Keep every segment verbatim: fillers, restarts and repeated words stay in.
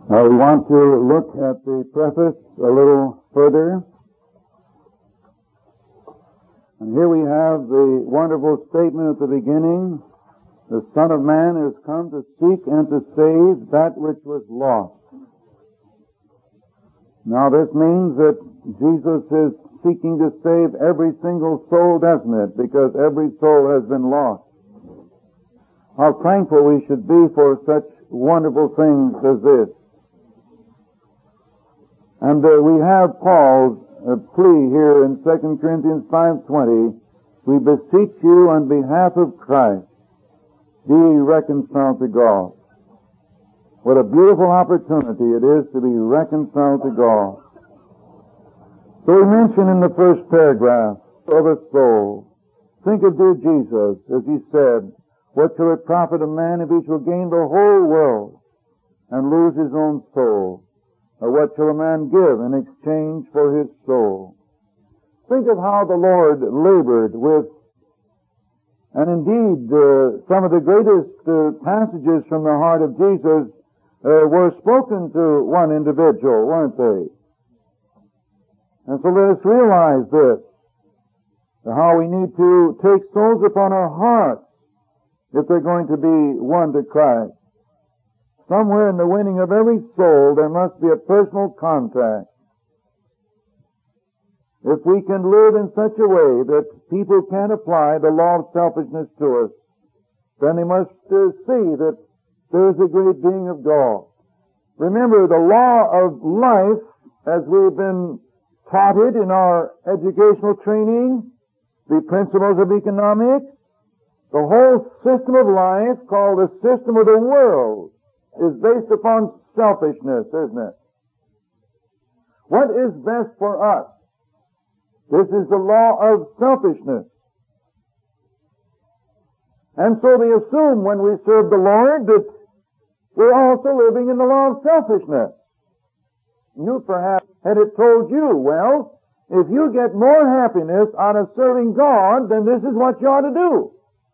Uh, we want to look at the preface a little further. And here we have the wonderful statement at the beginning. The Son of Man is come to seek and to save that which was lost. Now this means that Jesus is seeking to save every single soul, doesn't it? Because every soul has been lost. How thankful we should be for such wonderful things as this. And uh, we have Paul's uh, plea here in Second Corinthians five twenty. We beseech you on behalf of Christ, be ye reconciled to God. What a beautiful opportunity it is to be reconciled to God. So we mention in the first paragraph of a soul. Think of dear Jesus, as he said, what shall it profit a man if he shall gain the whole world and lose his own soul? Or what shall a man give in exchange for his soul? Think of how the Lord labored with, and indeed uh, some of the greatest uh, passages from the heart of Jesus uh, were spoken to one individual, weren't they? And so let us realize this, how we need to take souls upon our hearts if they're going to be won to Christ. Somewhere in the winning of every soul there must be a personal contact. If we can live in such a way that people can apply the law of selfishness to us, then they must uh, see that there is a great being of God. Remember, the law of life, as we've been taught it in our educational training, the principles of economics, the whole system of life called the system of the world is based upon selfishness, isn't it? What is best for us? This is the law of selfishness. And so they assume when we serve the Lord that we're also living in the law of selfishness. You perhaps had it told you, well, if you get more happiness out of serving God, then this is what you ought to do.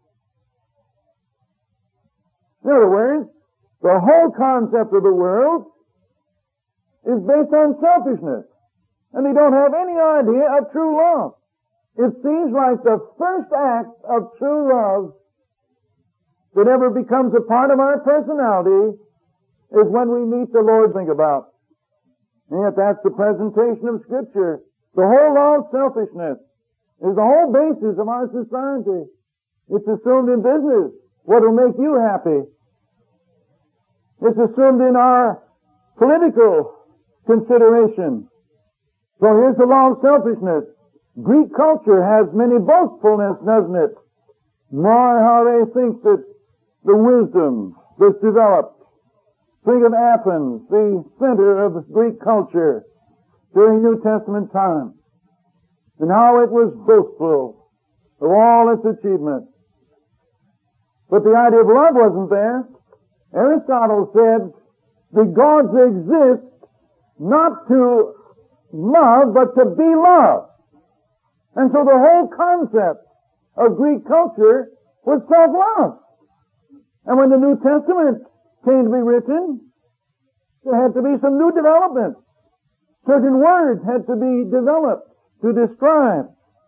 In other words, the whole concept of the world is based on selfishness. And they don't have any idea of true love. It seems like the first act of true love that ever becomes a part of our personality is when we meet the Lord. Think about. And yet that's the presentation of Scripture. The whole law of selfishness is the whole basis of our society. It's assumed in business. What will make you happy? It's assumed in our political consideration. So here's the law of selfishness. Greek culture has many boastfulness, doesn't it? My, how they think that the wisdom that's developed. Think of Athens, the center of Greek culture during New Testament times, and how it was boastful of all its achievements. But the idea of love wasn't there. Aristotle said the gods exist not to love, but to be loved. And so the whole concept of Greek culture was self-love. And when the New Testament came to be written, there had to be some new developments. Certain words had to be developed to describe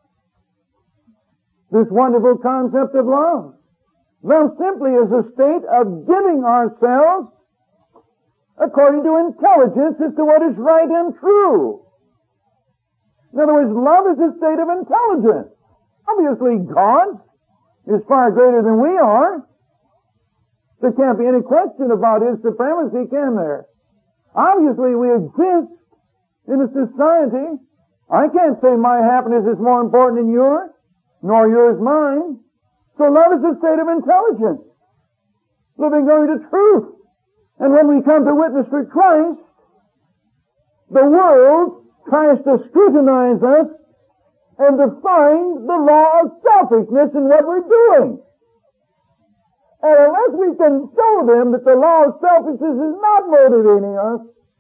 this wonderful concept of love. Love simply is a state of giving ourselves according to intelligence as to what is right and true. In other words, love is a state of intelligence. Obviously, God is far greater than we are. There can't be any question about His supremacy, can there? Obviously, we exist in a society. I can't say my happiness is more important than yours, nor yours mine. So love is a state of intelligence, living according to truth. And when we come to witness for Christ, the world tries to scrutinize us and to find the law of selfishness in what we're doing. And unless we can show them that the law of selfishness is not motivating us,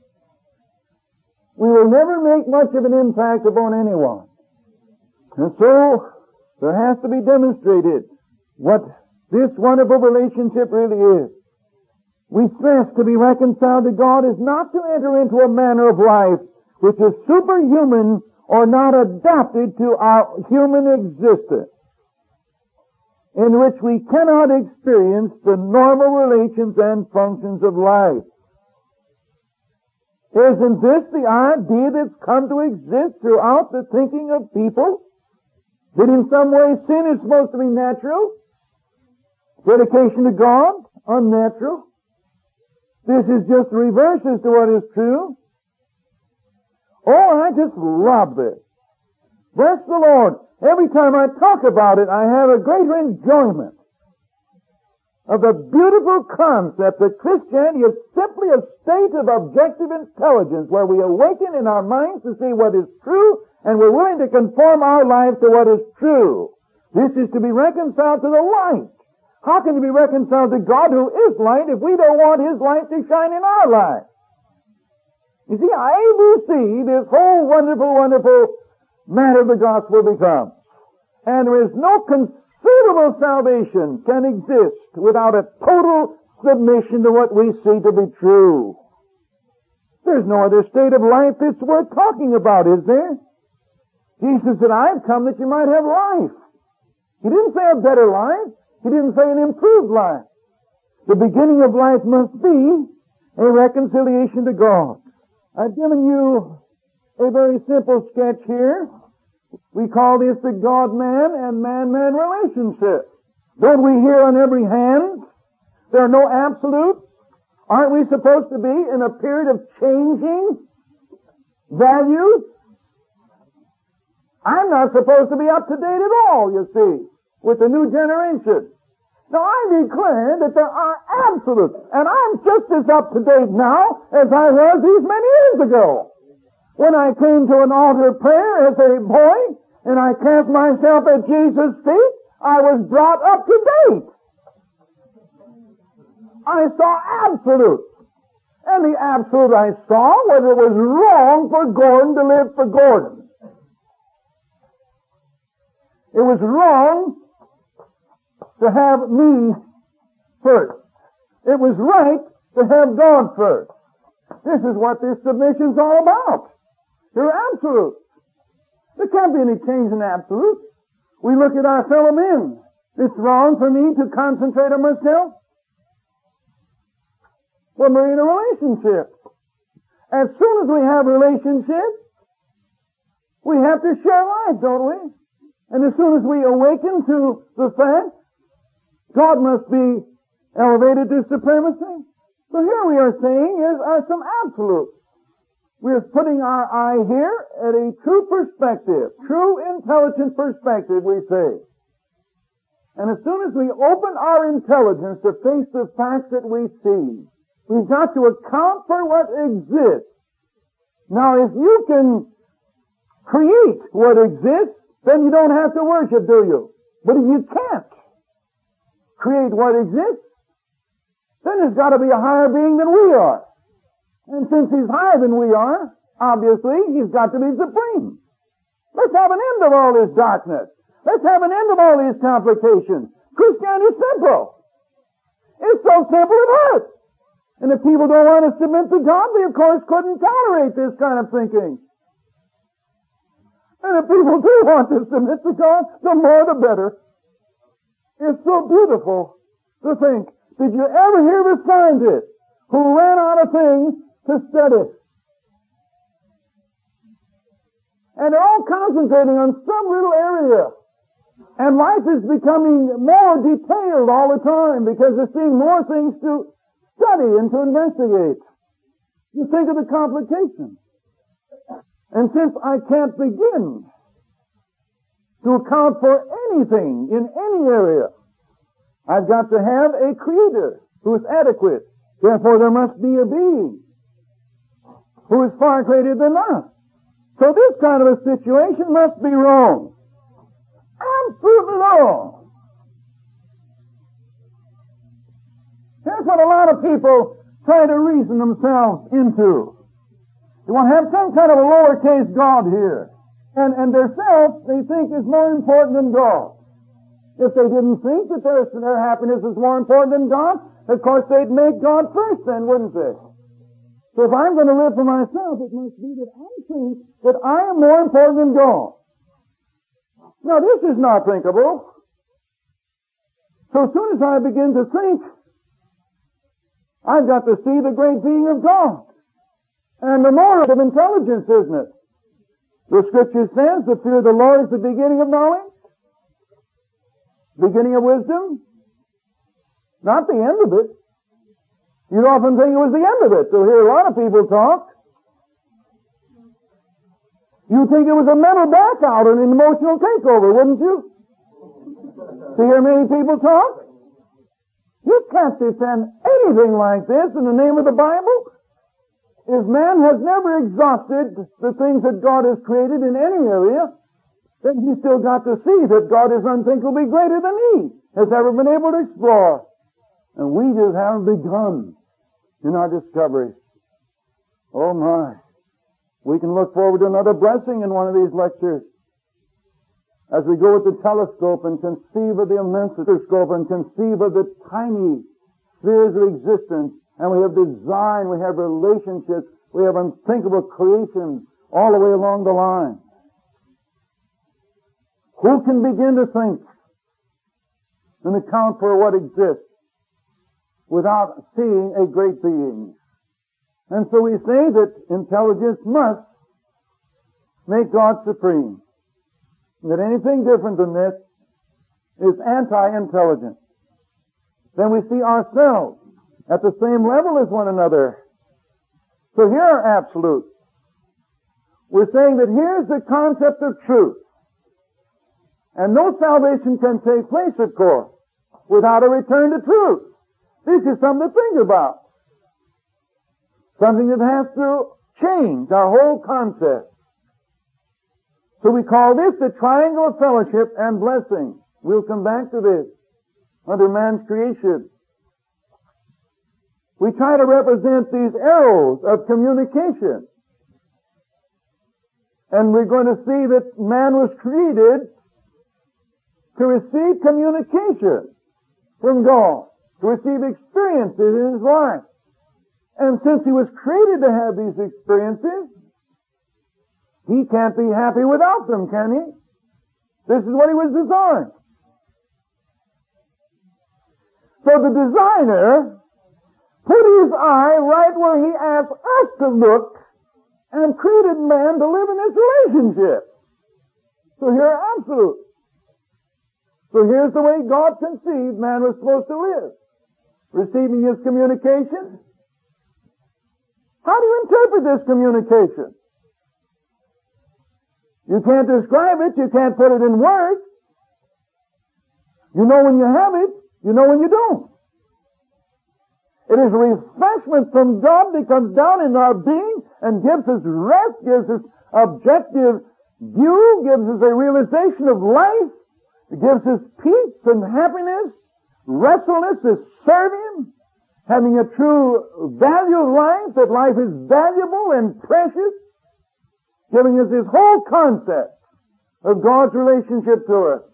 we will never make much of an impact upon anyone. And so, there has to be demonstrated what this wonderful relationship really is. We stress to be reconciled to God is not to enter into a manner of life which is superhuman or not adapted to our human existence, in which we cannot experience the normal relations and functions of life. Isn't this the idea that's come to exist throughout the thinking of people? That in some way sin is supposed to be natural? Dedication to God, unnatural? This is just the reverse as to what is true. Oh, I just love this. Bless the Lord. Every time I talk about it, I have a greater enjoyment of the beautiful concept that Christianity is simply a state of objective intelligence where we awaken in our minds to see what is true and we're willing to conform our life to what is true. This is to be reconciled to the light. How can you be reconciled to God who is light if we don't want His light to shine in our life? You see, how A B C this whole wonderful, wonderful matter of the gospel becomes. And there is no conceivable salvation can exist without a total submission to what we see to be true. There's no other state of life that's worth talking about, is there? Jesus said, I've come that you might have life. He didn't say a better life. He didn't say an improved life. The beginning of life must be a reconciliation to God. I've given you a very simple sketch here. We call this the God-man and man-man relationship. Don't we hear on every hand? There are no absolutes. Aren't we supposed to be in a period of changing values? I'm not supposed to be up to date at all, you see, with the new generation. Now, I declare that there are absolutes, and I'm just as up to date now as I was these many years ago. When I came to an altar prayer as a boy, and I cast myself at Jesus' feet, I was brought up to date. I saw absolutes. And the absolute I saw was it was wrong for Gordon to live for Gordon. It was wrong to have me first. It was right to have God first. This is what this submission's all about. They're absolute. There can't be any change in absolute. We look at our fellow men. It's wrong for me to concentrate on myself. Well, we're in a relationship. As soon as we have relationships, we have to share life, don't we? And as soon as we awaken to the fact God must be elevated to supremacy. So here we are saying is are some absolutes. We're putting our eye here at a true perspective, true intelligent perspective, we say. And as soon as we open our intelligence to face the facts that we see, we've got to account for what exists. Now, if you can create what exists, then you don't have to worship, do you? But if you can't create what exists, then there's got to be a higher being than we are. And since He's higher than we are, obviously, He's got to be supreme. Let's have an end of all this darkness. Let's have an end of all these complications. Christianity is simple. It's so simple it hurts. And if people don't want to submit to God, they of course couldn't tolerate this kind of thinking. And if people do want to submit to God, the more the better. It's so beautiful to think. Did you ever hear of a scientist who ran out of things to study? And they're all concentrating on some little area. And life is becoming more detailed all the time because they're seeing more things to study and to investigate. You think of the complications. And since I can't begin to account for anything in any area, I've got to have a creator who is adequate. Therefore, there must be a being who is far greater than us. So this kind of a situation must be wrong. Absolutely wrong. Here's what a lot of people try to reason themselves into. They want to have some kind of a lowercase God here. And, and their self, they think, is more important than God. If they didn't think that their, their happiness is more important than God, of course they'd make God first then, wouldn't they? So if I'm going to live for myself, it must be that I think that I am more important than God. Now this is not thinkable. So as soon as I begin to think, I've got to see the great being of God. And the moral of intelligence, isn't it? The Scripture says the fear of the Lord is the beginning of knowledge, beginning of wisdom, not the end of it. You'd often think it was the end of it to hear a lot of people talk. You'd think it was a mental blackout and an emotional takeover, wouldn't you? To hear many people talk? You can't defend anything like this in the name of the Bible. If man has never exhausted the things that God has created in any area, then he's still got to see that God is unthinkably greater than he has ever been able to explore. And we just haven't begun in our discovery. Oh my. We can look forward to another blessing in one of these lectures. As we go with the telescope and conceive of the immense microscope and conceive of the tiny spheres of existence, and we have design, we have relationships, we have unthinkable creations all the way along the line. Who can begin to think and account for what exists without seeing a great being? And so we say that intelligence must make God supreme. That anything different than this is anti-intelligent. Then we see ourselves at the same level as one another. So here are absolutes. We're saying that here's the concept of truth. And no salvation can take place, of course, without a return to truth. This is something to think about. Something that has to change our whole concept. So we call this the triangle of fellowship and blessing. We'll come back to this under man's creation. We try to represent these arrows of communication. And we're going to see that man was created to receive communication from God, to receive experiences in his life. And since he was created to have these experiences, he can't be happy without them, can he? This is what he was designed. So the designer put his eye right where he asked us to look and created man to live in this relationship. So here are absolutes. So here's the way God conceived man was supposed to live. Receiving his communication. How do you interpret this communication? You can't describe it. You can't put it in words. You know when you have it. You know when you don't. It is a refreshment from God that comes down in our being and gives us rest, gives us objective view, gives us a realization of life. It gives us peace and happiness, restfulness to serve Him, having a true value of life, that life is valuable and precious, giving us this whole concept of God's relationship to us.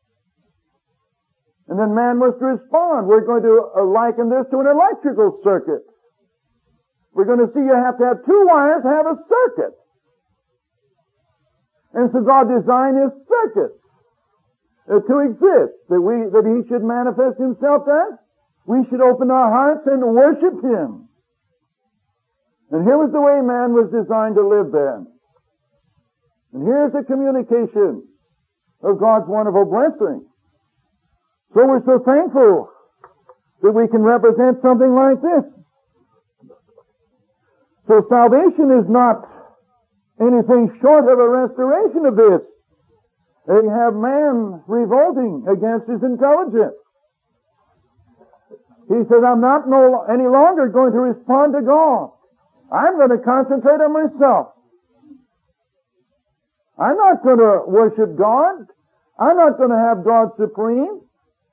And then man must respond. We're going to liken this to an electrical circuit. We're going to see you have to have two wires to have a circuit. And so God designed His circuit uh, to exist, that we, that He should manifest Himself to us. We should open our hearts and worship Him. And here was the way man was designed to live then. And here's the communication of God's wonderful blessing. So we're so thankful that we can represent something like this. So salvation is not anything short of a restoration of this. They have man revolting against his intelligence. He says, I'm not no, any longer going to respond to God. I'm going to concentrate on myself. I'm not going to worship God. I'm not going to have God supreme.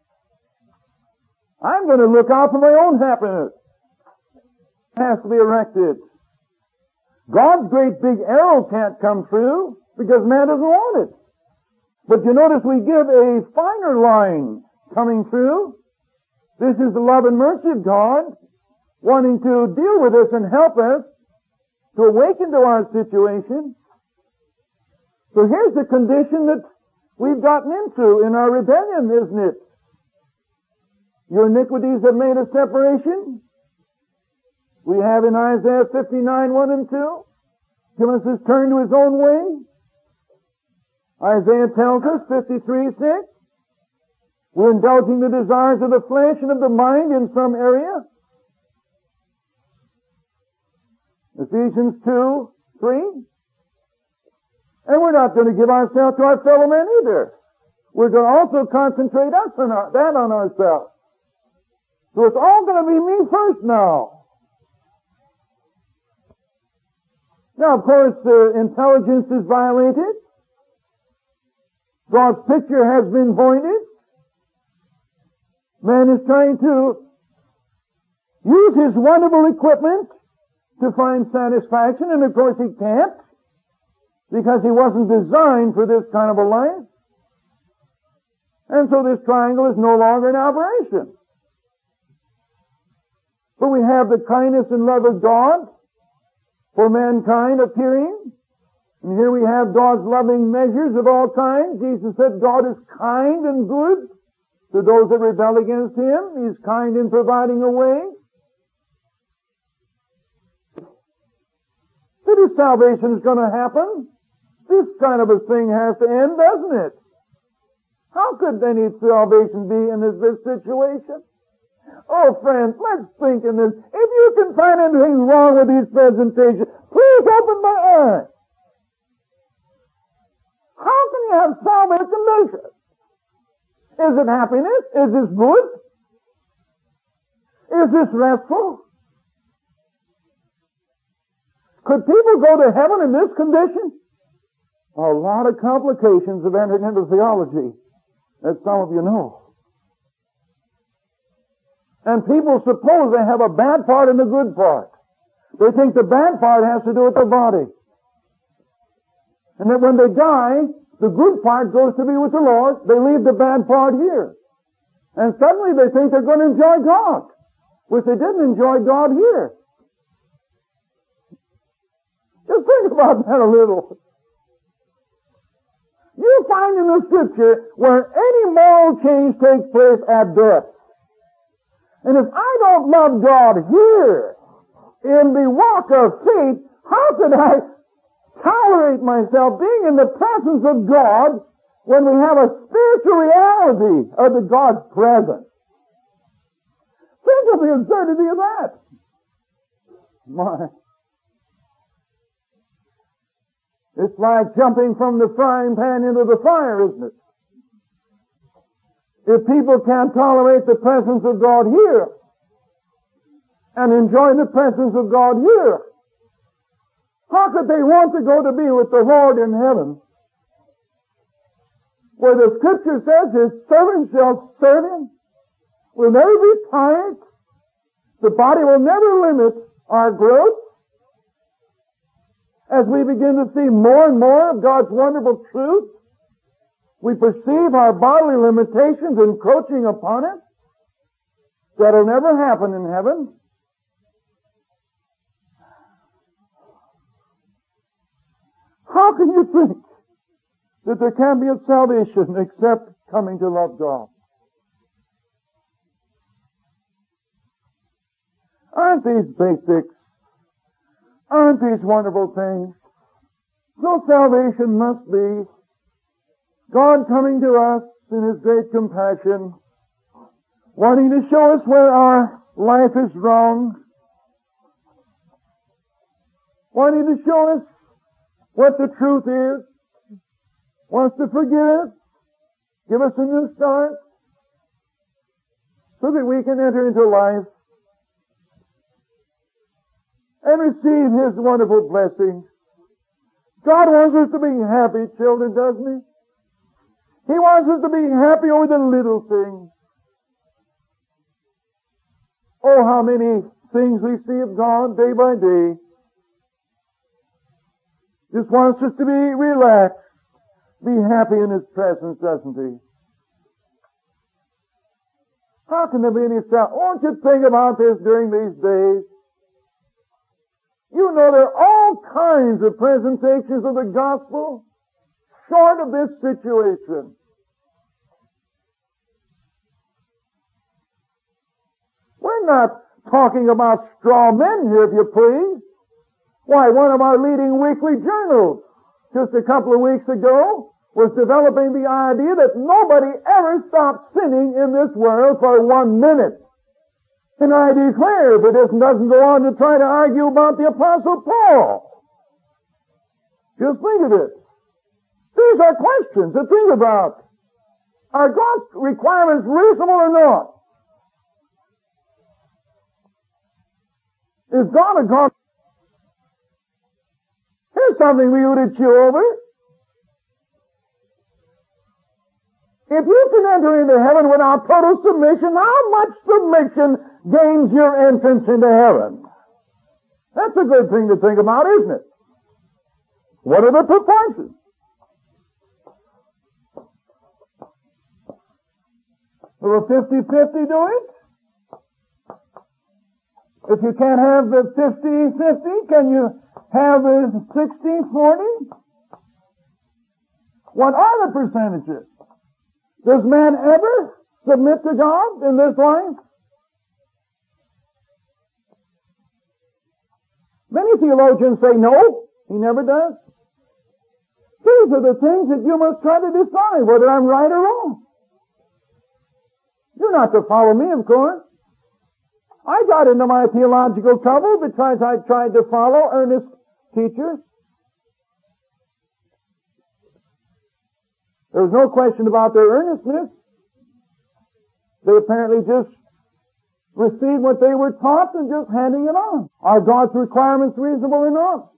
I'm going to look out for my own happiness. It has to be erected. God's great big arrow can't come through because man doesn't want it. But you notice we give a finer line coming through This is the love and mercy of God, wanting to deal with us and help us to awaken to our situation. So here's the condition that we've gotten into in our rebellion, isn't it? Your iniquities have made a separation. We have in Isaiah fifty-nine, one and two. Timothy has turned to his own way. Isaiah tells us, fifty-three, six. We're indulging the desires of the flesh and of the mind in some area. Ephesians two, three. And we're not going to give ourselves to our fellow men either. We're going to also concentrate us on our, that on ourselves. So it's all going to be me first now. Now, of course, uh, intelligence is violated. God's picture has been voided. Man is trying to use his wonderful equipment to find satisfaction, and of course he can't, because he wasn't designed for this kind of a life. And so this triangle is no longer in operation. But we have the kindness and love of God for mankind appearing. And here we have God's loving measures of all kinds. Jesus said God is kind and good to those that rebel against Him. He's kind in providing a way. That His salvation is going to happen. This kind of a thing has to end, doesn't it? How could any salvation be in this, this situation? Oh, friends, let's think in this. If you can find anything wrong with these presentations, please open my eyes. How can you have salvation measures? Is it happiness? Is this good? Is this restful? Could people go to heaven in this condition? A lot of complications have entered into theology, as some of you know. And people suppose they have a bad part and a good part. They think the bad part has to do with their body. And that when they die, the good part goes to be with the Lord. They leave the bad part here. And suddenly they think they're going to enjoy God, which they didn't enjoy God here. Just think about that a little. You find in the Scripture where any moral change takes place at death. And if I don't love God here, in the walk of faith, how could I tolerate myself being in the presence of God when we have a spiritual reality of the God's presence? Think of the absurdity of that. My. It's like jumping from the frying pan into the fire, isn't it? If people can't tolerate the presence of God here and enjoy the presence of God here, how could they want to go to be with the Lord in heaven, where the Scripture says His servant shall serve Him, will never be tired, the body will never limit our growth? As we begin to see more and more of God's wonderful truth, we perceive our bodily limitations encroaching upon it. That'll never happen in heaven. How can you think that there can be a salvation except coming to love God? Aren't these basics? Aren't these wonderful things? So salvation must be God coming to us in His great compassion, wanting to show us where our life is wrong, wanting to show us what the truth is, wants to forgive us, give us a new start, so that we can enter into life and receive His wonderful blessings. God wants us to be happy children, doesn't He? He wants us to be happy over the little things. Oh, how many things we see of God day by day. Just wants us to be relaxed, be happy in His presence, doesn't He? How can there be any salvation? Won't you think about this during these days? You know there are all kinds of presentations of the gospel short of this situation. We're not talking about straw men here, if you please. Why, one of our leading weekly journals just a couple of weeks ago was developing the idea that nobody ever stops sinning in this world for one minute. And I declare, if it isn't, doesn't go on to try to argue about the Apostle Paul. Just think of it. These are questions to think about. Are God's requirements reasonable or not? Is God a God? Here's something we would chew over. If you can enter into heaven without total submission, how much submission gains your entrance into heaven? That's a good thing to think about, isn't it? What are the proportions? Will a fifty-fifty do it? If you can't have the fifty-fifty, can you have the sixty forty? What are the percentages? Does man ever submit to God in this life? Many theologians say no, he never does. These are the things that you must try to decide whether I'm right or wrong. You're not to follow me, of course. I got into my theological trouble because I tried to follow earnest teachers. There was no question about their earnestness. They apparently just received what they were taught and just handing it on. Are God's requirements reasonable or not?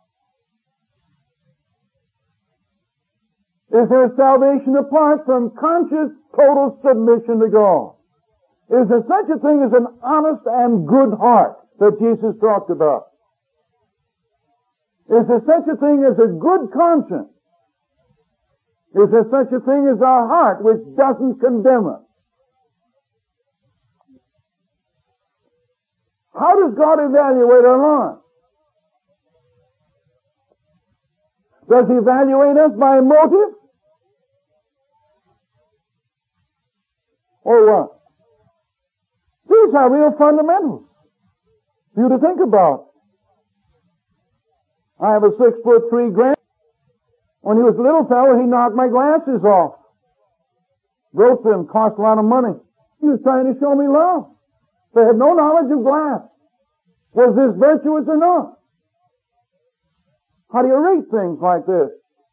Is there salvation apart from conscious, total submission to God? Is there such a thing as an honest and good heart that Jesus talked about? Is there such a thing as a good conscience? Is there such a thing as a heart which doesn't condemn us? How does God evaluate our lives? Does He evaluate us by motive? Or what? These are real fundamentals for you to think about. I have a six foot three grandson. When he was a little fellow, he knocked my glasses off. Broke them, cost a lot of money. He was trying to show me love. They had no knowledge of glass. Was this virtuous or not? How do you rate things like this?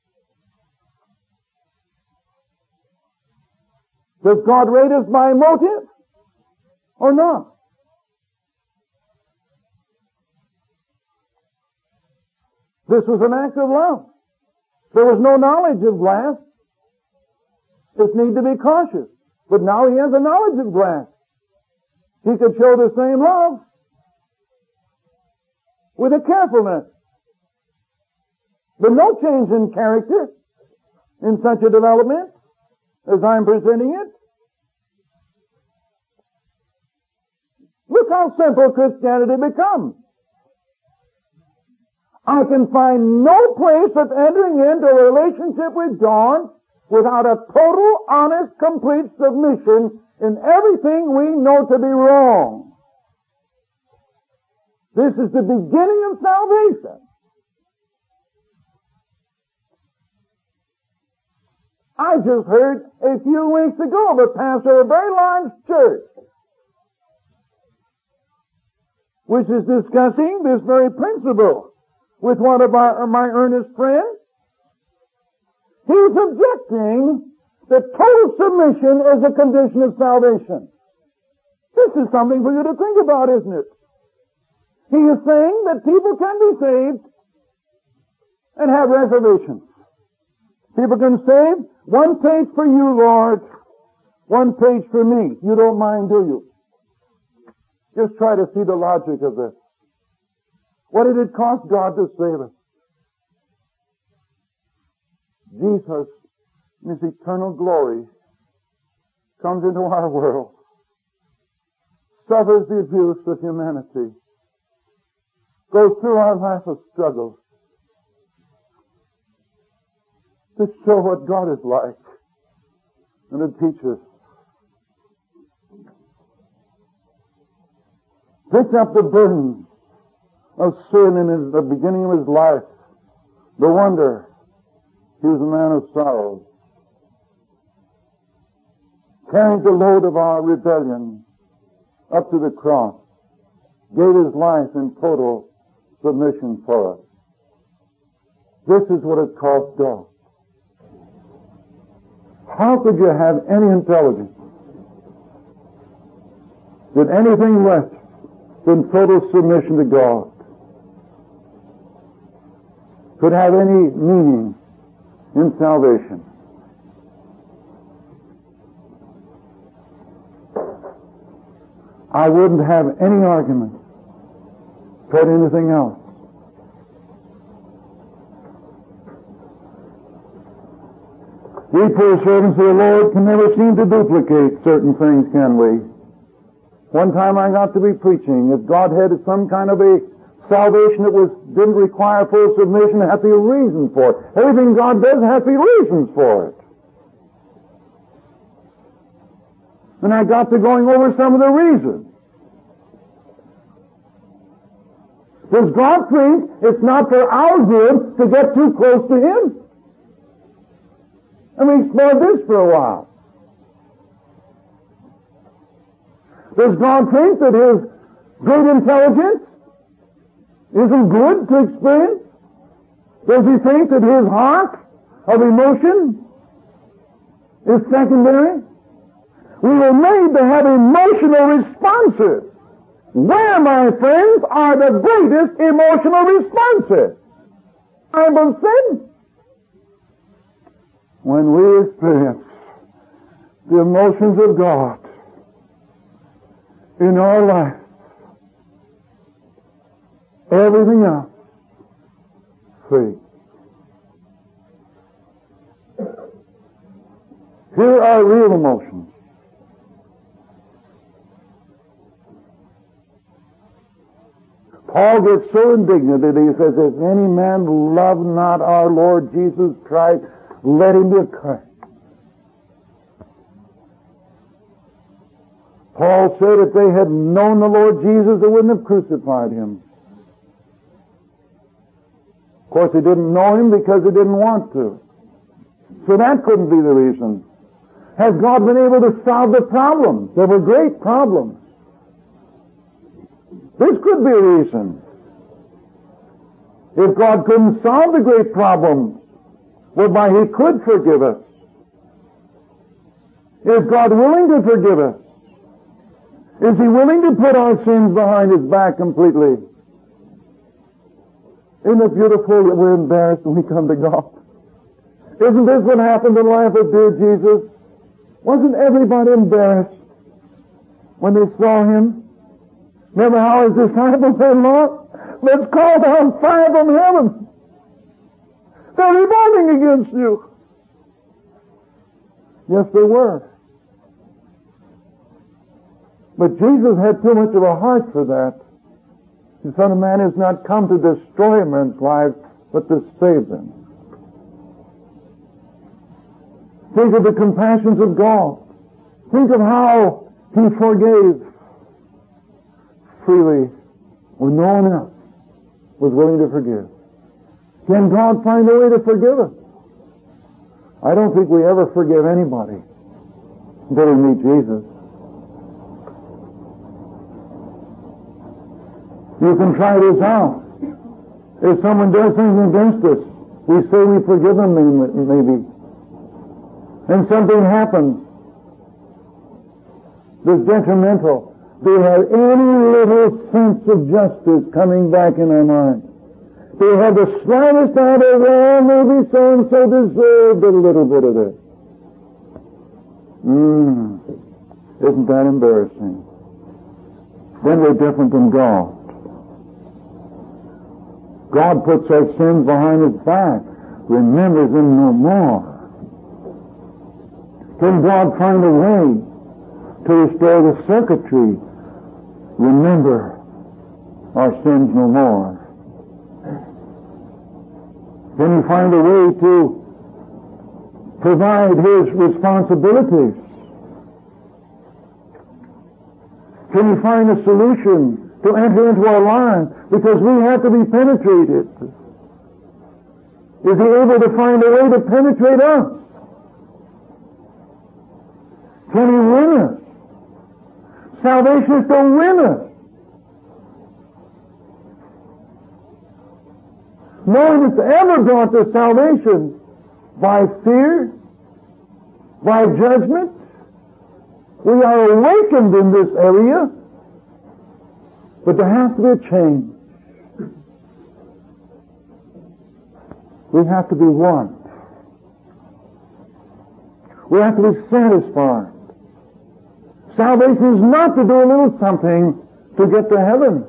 Does God rate us by motive or not? This was an act of love. There was no knowledge of glass. Just need to be cautious. But now he has a knowledge of glass. He could show the same love with a carefulness. But no change in character in such a development as I'm presenting it. Look how simple Christianity becomes. I can find no place of entering into a relationship with God without a total, honest, complete submission in everything we know to be wrong. This is the beginning of salvation. I just heard a few weeks ago of a pastor of a very large church which is discussing this very principle with one of our, my earnest friends. He's objecting that total submission is a condition of salvation. This is something for you to think about, isn't it? He is saying that people can be saved and have reservations. People can save one page for you, Lord, one page for me. You don't mind, do you? Just try to see the logic of this. What did it cost God to save us? Jesus, in His eternal glory, comes into our world suffers the abuse of humanity, goes through our life of struggle to show what God is like and to teach us. Pick up the burden of sin in his, the beginning of his life. The wonder, he was a man of sorrows. Carried the load of our rebellion up to the cross. Gave his life in total submission for us. This is what it cost God. How could you have any intelligence with anything less than total submission to God could have any meaning in salvation? I wouldn't have any argument toward anything else. We poor servants of the Lord can never seem to duplicate certain things, can we? One time I got to be preaching. If God had some kind of a salvation that was didn't require full submission, there had to be a reason for it. Everything God does has to be reasons for it. And I got to going over some of the reasons. Does God think it's not for our good to get too close to Him? And we explored this for a while. Does God think that His great intelligence isn't good to experience? Does He think that His heart of emotion is secondary? We were made to have emotional responses. Where, my friends, are the greatest emotional responses? Time of sin. When we experience the emotions of God in our life, everything else free. Here are real emotions. Paul gets so indignant that he says, if any man love not our Lord Jesus Christ, let him be accursed. Paul said if they had known the Lord Jesus, they wouldn't have crucified him. Of course, they didn't know him because they didn't want to. So that couldn't be the reason. Has God been able to solve the problems? There were great problems. This could be a reason. If God couldn't solve the great problems, whereby He could forgive us. Is God willing to forgive us? Is He willing to put our sins behind His back completely? Isn't it beautiful that we're embarrassed when we come to God? Isn't this what happened in the life of dear Jesus? Wasn't everybody embarrassed when they saw Him? Remember how His disciples said, Lord, let's call down fire from heaven. They're revolting against you. Yes, they were. But Jesus had too much of a heart for that. The Son of Man has not come to destroy men's lives, but to save them. Think of the compassions of God. Think of how He forgave freely when no one else was willing to forgive. Can God find a way to forgive us? I don't think we ever forgive anybody until we meet Jesus. You can try this out. If someone does something against us, we say we forgive them maybe. And something happens that's detrimental. They have any little sense of justice coming back in our mind. They have the slightest idea, well, maybe so-and-so deserved a little bit of this. Hmm. Isn't that embarrassing? Then we're different from God. God puts our sins behind His back, remembers them no more. Can God find a way to restore the circuitry remember our sins no more? Can He find a way to provide His responsibilities? Can He find a solution to enter into our lives? Because we have to be penetrated. Is He able to find a way to penetrate us? Can He win us? Salvation is to win us. No one has ever brought to salvation by fear, by judgment. We are awakened in this area, but there has to be a change. We have to be one. We have to be satisfied. Salvation is not to do a little something to get to heaven.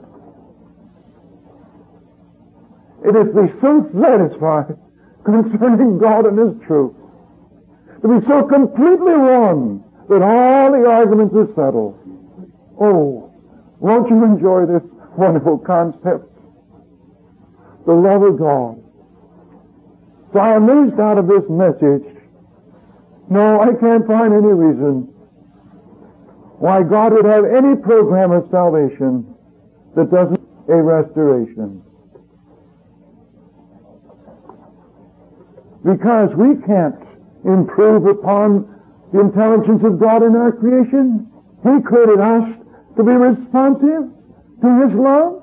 It is to be so satisfied concerning God and His truth, to be so completely one that all the arguments are settled. Oh, won't you enjoy this wonderful concept? The love of God. So I amused out of this message. No, I can't find any reason why God would have any program of salvation that doesn't a restoration. Because we can't improve upon the intelligence of God in our creation. He created us to be responsive to His love.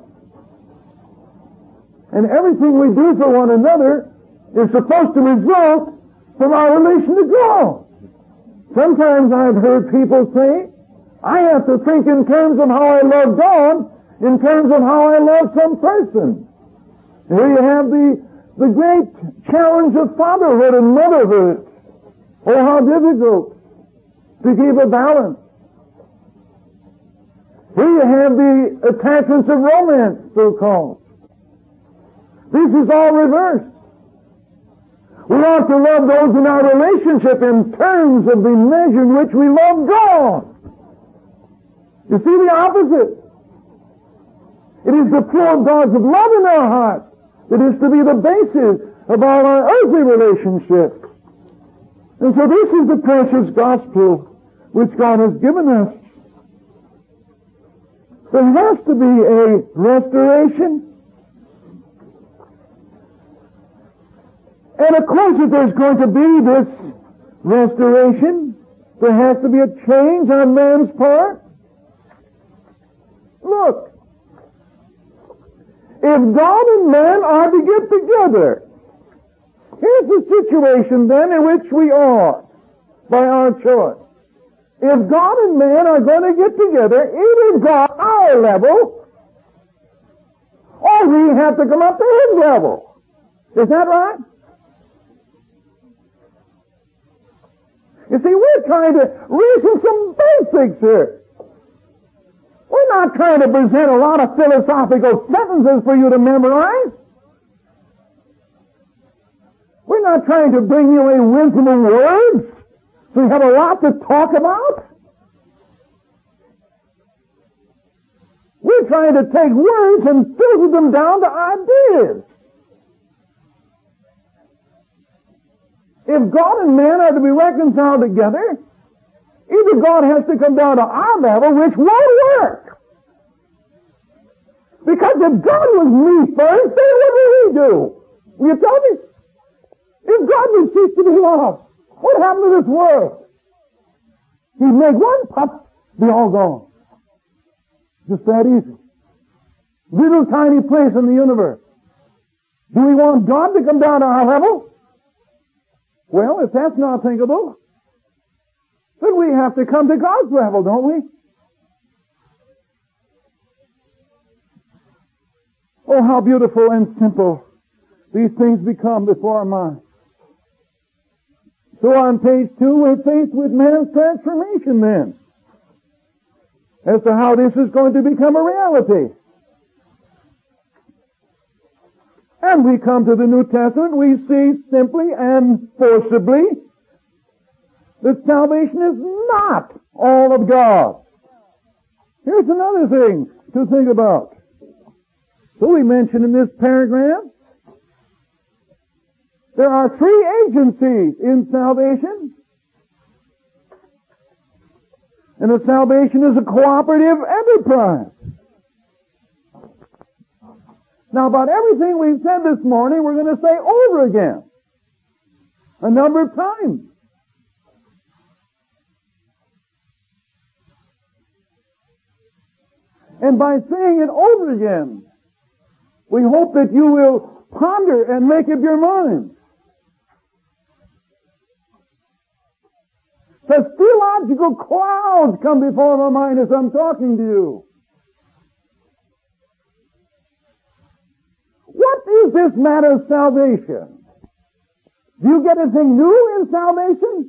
And everything we do for one another is supposed to result from our relation to God. Sometimes I've heard people say, I have to think in terms of how I love God, in terms of how I love some person. Here you have the, the great challenge of fatherhood and motherhood. Oh, how difficult to keep a balance. Here you have the attachments of romance, so-called. This is all reversed. We ought to love those in our relationship in terms of the measure in which we love God. You see the opposite. It is the flow of God's love in our hearts that is to be the basis of all our earthly relationships. And so this is the precious gospel which God has given us. There has to be a restoration. And of course, if there's going to be this restoration, there has to be a change on man's part. Look, if God and man are to get together, here's the situation then in which we are by our choice. If God and man are going to get together, either God our level, or we have to come up to His level. Is that right? You see, we're trying to reason some basics here. We're not trying to present a lot of philosophical sentences for you to memorize. We're not trying to bring you a wisdom of words so you have a lot to talk about. We're trying to take words and filter them down to ideas. If God and man are to be reconciled together, either God has to come down to our level, which won't work. Because if God was me first, then what would He do? Will you tell me? If God would cease to be lost, what happened to this world? He'd make one pup, be all gone. Just that easy. Little tiny place in the universe. Do we want God to come down to our level? Well, if that's not thinkable, then we have to come to God's level, don't we? Oh, how beautiful and simple these things become before our minds. So on page two, we're faced with man's transformation then, as to how this is going to become a reality. And we come to the New Testament, we see simply and forcibly that salvation is not all of God. Here's another thing. to think about. So we mentioned in this paragraph, there are three agencies in salvation. And that salvation is a cooperative enterprise. Now about everything we've said this morning, we're going to say over again. A number of times. And by saying it over again, we hope that you will ponder and make up your mind. Such theological clouds come before my mind as I'm talking to you. What is this matter of salvation? Do you get anything new in salvation?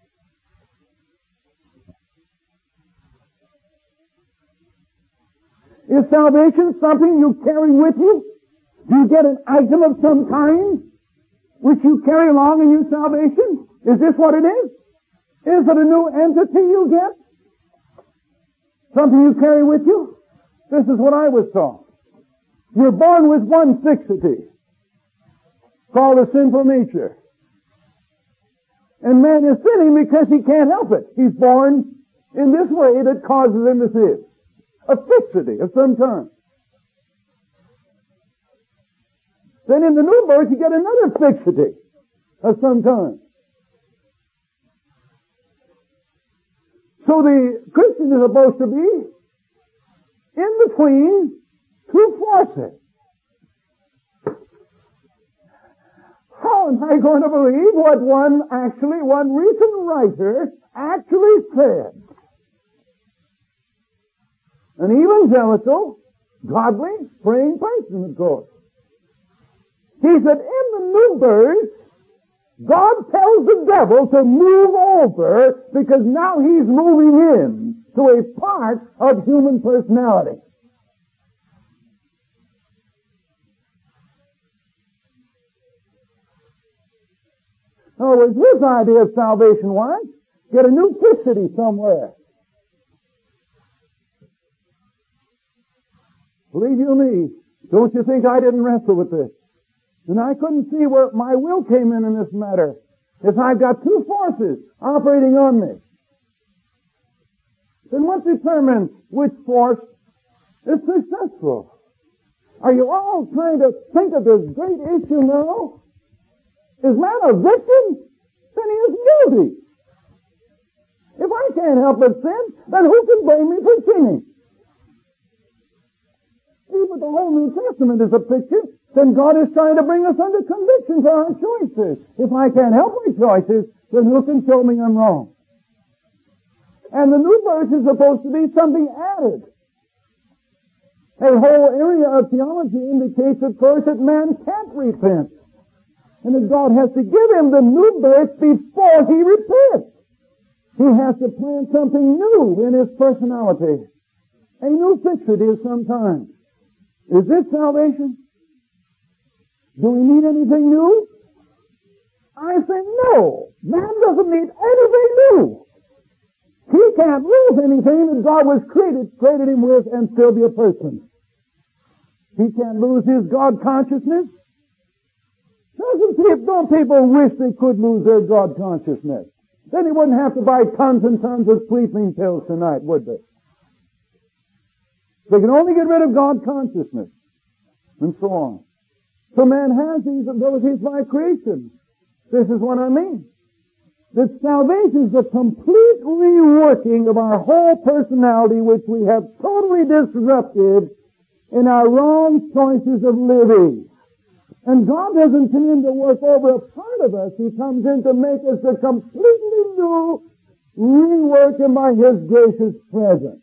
Is salvation something you carry with you? Do you get an item of some kind which you carry along in your salvation? Is this what it is? Is it a new entity you get? Something you carry with you? This is what I was taught. You're born with one fixity, called a sinful nature. And man is sinning because he can't help it. He's born in this way that causes him to sin. A fixity of some kind. Then in the new birth you get another fixity of some kind. So the Christian is supposed to be in between two forces. How am I going to believe what one actually, one recent writer actually said? An evangelical, godly, praying person, of course. He said, in the new birth, God tells the devil to move over because now he's moving in to a part of human personality. In other words, his idea of salvation was, get a new fixity somewhere. Believe you me, don't you think I didn't wrestle with this? And I couldn't see where my will came in in this matter. If I've got two forces operating on me, then what determines which force is successful? Are you all trying to think of this great issue now? Is man a victim? Then he is guilty. If I can't help but sin, then who can blame me for sinning? Even the whole New Testament is a picture, then God is trying to bring us under conviction for our choices. If I can't help my choices, then who can show me I'm wrong? And the new birth is supposed to be something added. A whole area of theology indicates, of course, that man can't repent. And that God has to give him the new birth before he repents. He has to plant something new in his personality. A new fixity of some kind. Is this salvation? Do we need anything new? I say no. Man doesn't need anything new. He can't lose anything that God was created, created him with and still be a person. He can't lose his God consciousness. Doesn't people, don't people wish they could lose their God consciousness? Then they wouldn't have to buy tons and tons of sleeping pills tonight, would they? They can only get rid of God consciousness. And so on. So man has these abilities by creation. This is what I mean. That salvation is the complete reworking of our whole personality which we have totally disrupted in our wrong choices of living. And God doesn't come in to work over a part of us. He comes in to make us a completely new reworking by His gracious presence.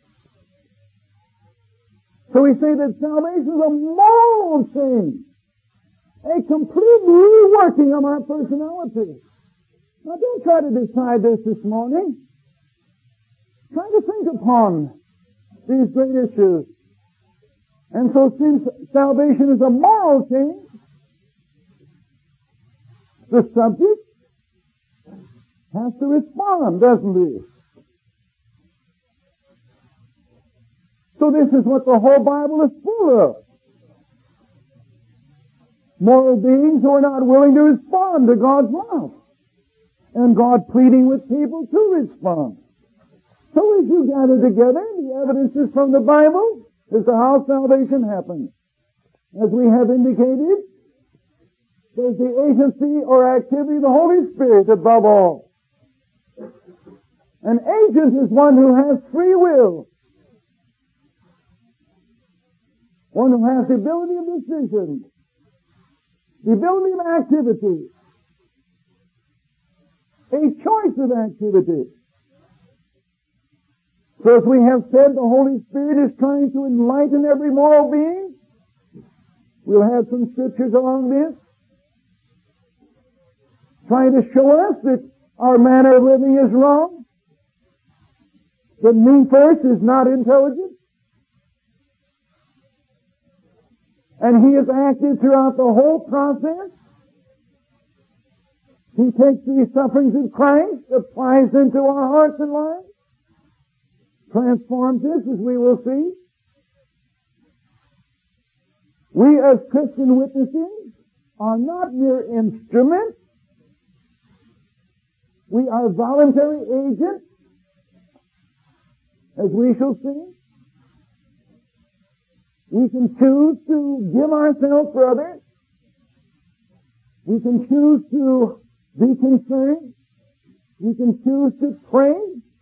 So we say that salvation is a moral change. A complete reworking of our personality. Now don't try to decide this this morning. Try to think upon these great issues. And so since salvation is a moral change, the subject has to respond, doesn't he? So this is what the whole Bible is full of. Moral beings who are not willing to respond to God's love. And God pleading with people to respond. So as you gather together, the evidences from the Bible as to how salvation happens. As we have indicated, there's the agency or activity of the Holy Spirit above all. An agent is one who has free will. One who has the ability of decision. The ability of activity. A choice of activity. So as we have said, the Holy Spirit is trying to enlighten every moral being. We'll have some scriptures along this. Trying to show us that our manner of living is wrong. That me first is not intelligent. And He is active throughout the whole process. He takes the sufferings of Christ, applies them to our hearts and lives, transforms us, as we will see. We as Christian witnesses are not mere instruments. We are voluntary agents, as we shall see. We can choose to give ourselves for others. We can choose to be concerned. We can choose to pray.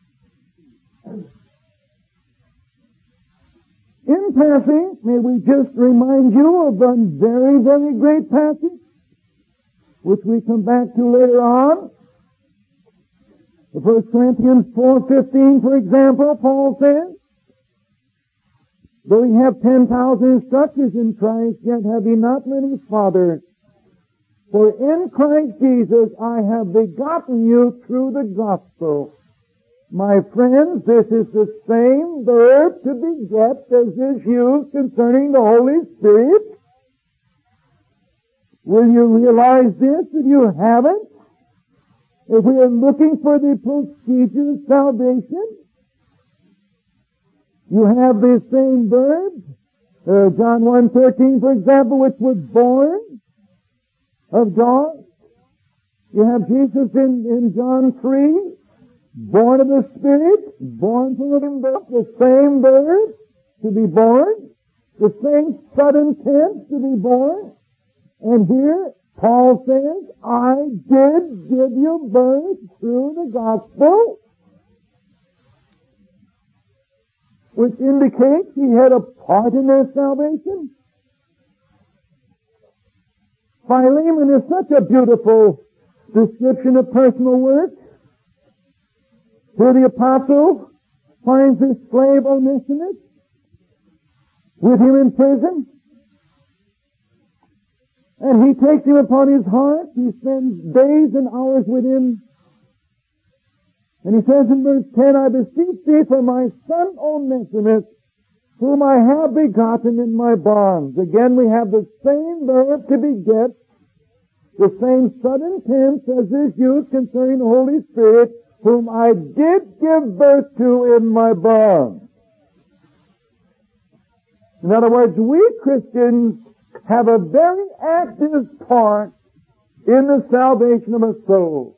In passing, may we just remind you of a very, very great passage, which we come back to later on. First Corinthians four fifteen, for example, Paul says, though ye have ten thousand instructors in Christ, yet have ye not many fathers. For in Christ Jesus I have begotten you through the gospel. My friends, this is the same verb to beget as is used concerning the Holy Spirit. Will you realize this if you haven't? If we are looking for the procedure of salvation, you have the same verb, uh, John one thirteen, for example, which was born of God. You have Jesus in, in John three, born of the Spirit, born from the birth, the same verb, to be born, the same sudden tense, to be born. And here, Paul says, I did give you birth through the gospel, which indicates he had a part in their salvation. Philemon is such a beautiful description of personal work. Here the apostle finds his slave Onesimus with him in prison. And he takes him upon his heart. He spends days and hours with him. And he says in verse ten, I beseech thee for my son Onesimus, whom I have begotten in my bonds. Again, we have the same verb to beget, the same sudden tense as is used concerning the Holy Spirit, whom I did give birth to in my bonds. In other words, we Christians have a very active part in the salvation of a soul.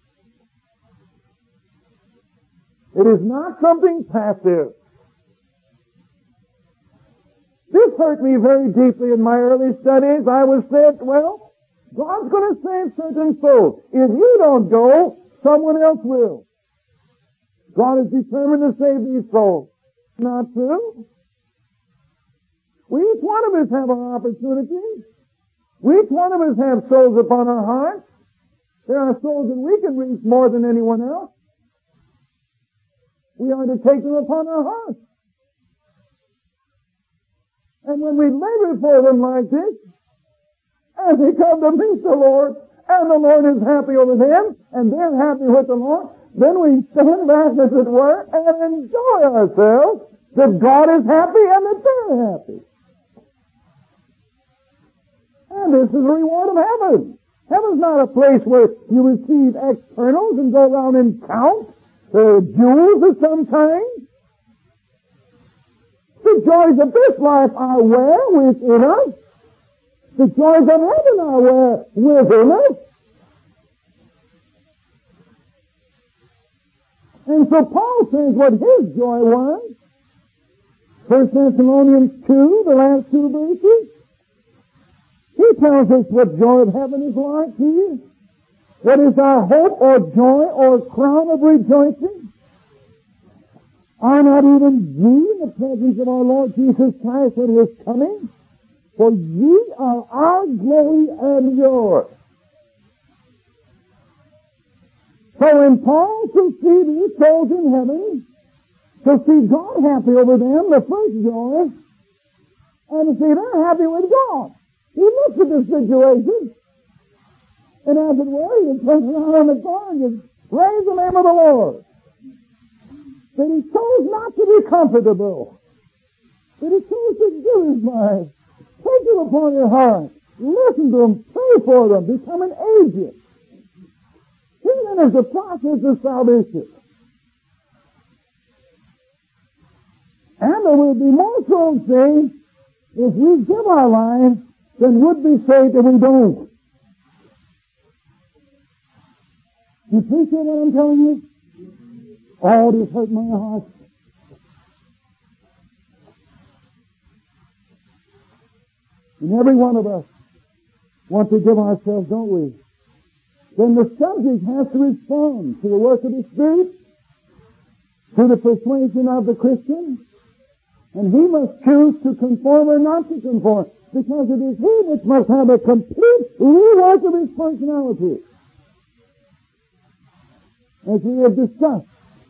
It is not something passive. This hurt me very deeply in my early studies. I was said, well, God's going to save certain souls. If you don't go, someone else will. God is determined to save these souls. Not true. We, each one of us have our opportunities. We, each one of us have souls upon our hearts. There are souls that we can reach more than anyone else. We are to take them upon our hearts. And when we labor for them like this, and they come to meet the Lord, and the Lord is happy over them, and they're happy with the Lord, then we stand back, as it were, and enjoy ourselves that God is happy and that they're happy. And this is the reward of heaven. Heaven's not a place where you receive externals and go around and count uh, jewels of some kind. The joys of this life I wear within us. The joys of heaven I wear within us. And so Paul says what his joy was. First Thessalonians two, the last two verses. He tells us what joy of heaven is like to you. What is our hope or joy or crown of rejoicing? Are not even ye in the presence of our Lord Jesus Christ at His coming? For ye are our glory and yours. So when Paul shall see these souls in heaven, shall see God happy over them, the first joy, and to see they're happy with God. He looks at the situation, and as it were, he turns around on the floor and just praise the name of the Lord. That he chose not to be comfortable. That he chose to give his life. Take them upon your heart. Listen to them. Pray for them. Become an agent. Here then is the process of salvation. And there will be more souls saved if we give our lives than would be saved if we don't. You appreciate what I'm telling you? Oh, it has hurt my heart. And every one of us want to give ourselves, don't we? Then the subject has to respond to the work of the Spirit, to the persuasion of the Christian, and he must choose to conform or not to conform, because it is he which must have a complete rework of his personality. As we have discussed.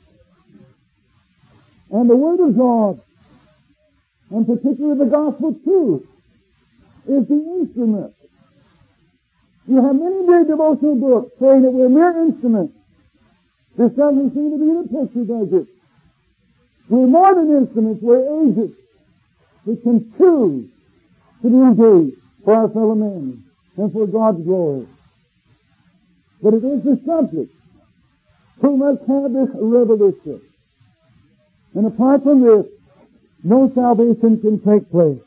And the Word of God, and particularly the gospel truth, is the instrument. You have many great devotional books saying that we're mere instruments. This doesn't seem to be the picture, does it? We're more than instruments, we're agents. We can choose to be engaged for our fellow men and for God's glory. But it is the subject who must have this revelation. And apart from this, no salvation can take place.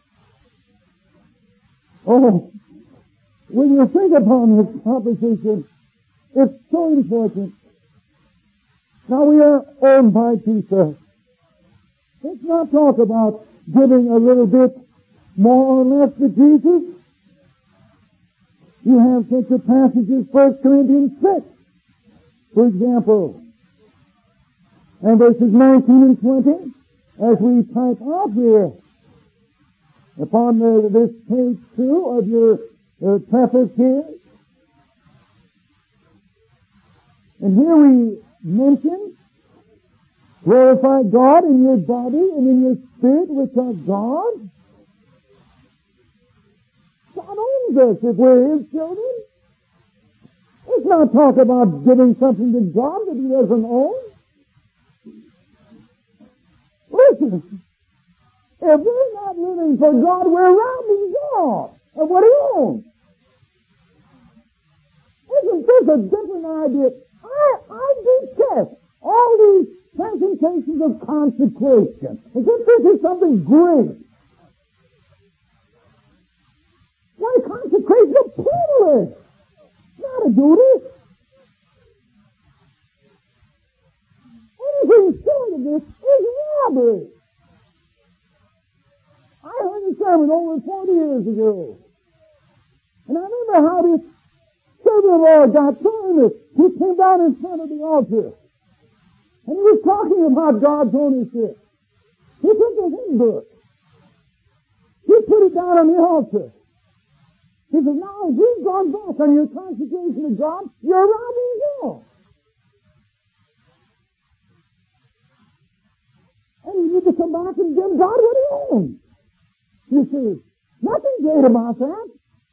Oh, when you think upon this proposition, it's so important. Now we are owned by Jesus. Let's not talk about giving a little bit more or less to Jesus. You have such a passage as First Corinthians six, for example, and verses nineteen and twenty, as we type out here upon the, this page two of your uh, preface here. And here we mention, glorify God in your body and in your spirit which are God. God owns us if we're His children. Let's not talk about giving something to God that He doesn't own. Listen, if we're not living for God, we're robbing God of what He owns. Isn't this a different idea? I, I detest all these presentations of consecration. As if this is something great. Why, consecration is a privilege, not a duty. Anything short of this is robbery. I heard a sermon over forty years ago. And I remember how this servant of the Lord got so in it. He came down in front of the altar. And he was talking about God's ownership. He took the hymn book. He put it down on the altar. He said, now if you've gone back on your consecration to God, you're robbing God. And you need to come back and give God what He owns. You see, nothing great about that.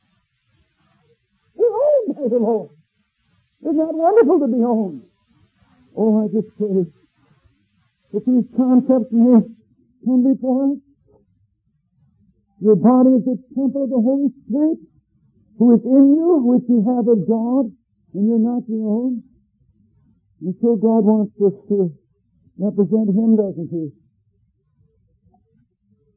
We're owned by the Lord. Isn't that wonderful to be owned? Oh, I just pray that these concepts may come before us. Your body is the temple of the Holy Spirit, who is in you, which you have of God, and you're not your own. And so God wants us to represent Him, doesn't He?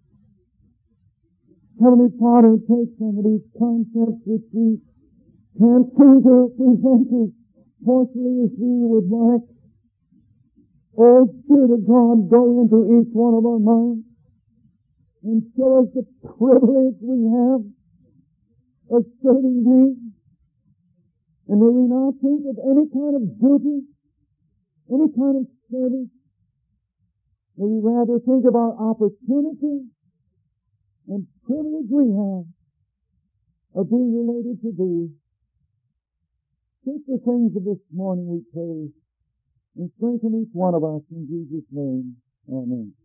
Heavenly Father, take some of these concepts which we can't seem to present as forcefully as we would like. Oh, Spirit of God, go into each one of our minds and show us the privilege we have of serving Thee. And may we not think of any kind of duty, any kind of service. May we rather think of our opportunity and privilege we have of being related to Thee. Take the things of this morning, we pray, and strengthen each one of us in Jesus' name. Amen.